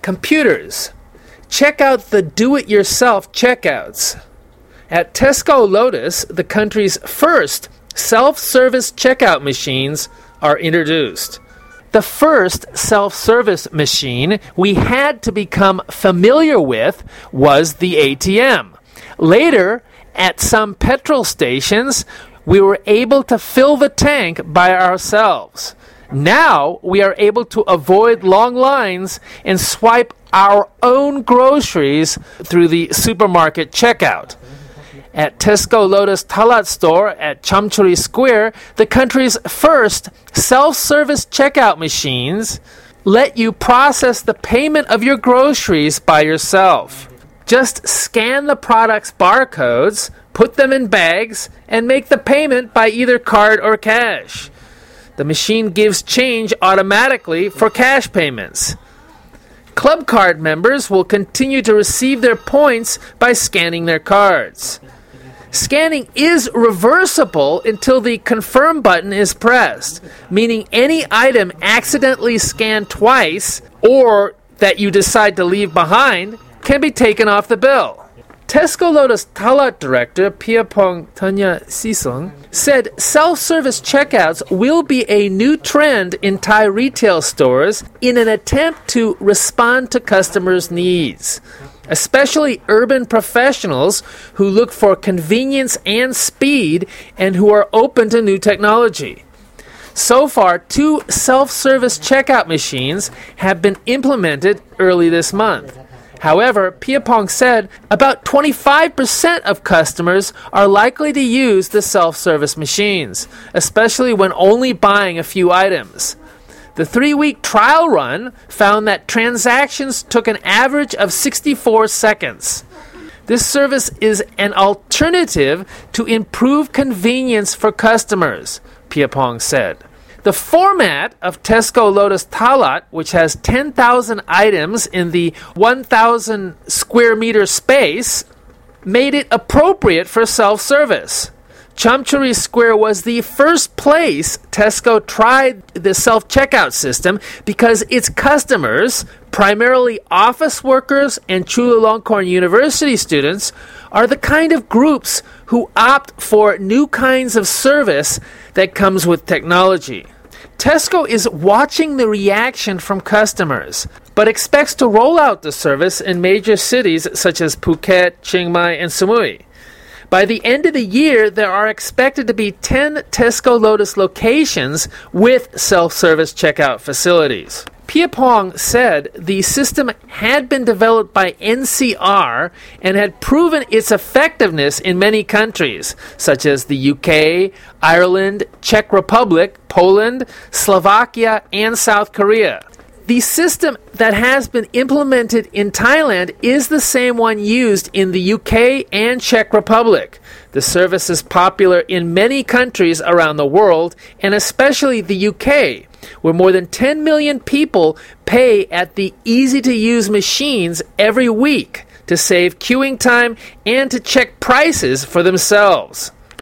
computers. Check out the do-it-yourself checkouts. At Tesco Lotus, the country's first self-service checkout machines are introduced. The first self-service machine we had to become familiar with was the ATM. Later, at some petrol stations, we were able to fill the tank by ourselves. Now we are able to avoid long lines and swipe our own groceries through the supermarket checkout. At Tesco Lotus Talat store at Chamchuri Square, the country's first self-service checkout machines let you process the payment of your groceries by yourself. Just scan the product's barcodes, put them in bags, and make the payment by either card or cash. The machine gives change automatically for cash payments. Club Card members will continue to receive their points by scanning their cards. Scanning is reversible until the confirm button is pressed, meaning any item accidentally scanned twice or that you decide to leave behind can be taken off the bill. Tesco Lotus Talat director Piapong Tanya Sisong said self-service checkouts will be a new trend in Thai retail stores in an attempt to respond to customers' needs, especially urban professionals who look for convenience and speed and who are open to new technology. So far, 2 self-service checkout machines have been implemented early this month. However, Piapong said about 25% of customers are likely to use the self-service machines, especially when only buying a few items. The 3-week trial run found that transactions took an average of 64 seconds. This service is an alternative to improve convenience for customers, Piapong said. The format of Tesco Lotus Talat, which has 10,000 items in the 1,000 square meter space, made it appropriate for self-service. Chamchuri Square was the first place Tesco tried the self-checkout system because its customers, primarily office workers and Chulalongkorn University students, are the kind of groups who opt for new kinds of service that comes with technology. Tesco is watching the reaction from customers, but expects to roll out the service in major cities such as Phuket, Chiang Mai, and Samui. By the end of the year, there are expected to be 10 Tesco Lotus locations with self-service checkout facilities. Piapong said the system had been developed by NCR and had proven its effectiveness in many countries, such as the UK, Ireland, Czech Republic, Poland, Slovakia, and South Korea. The system that has been implemented in Thailand is the same one used in the UK and Czech Republic. The service is popular in many countries around the world, and especially the UK, where more than 10 million people pay at the easy-to-use machines every week to save queuing time and to check prices for themselves.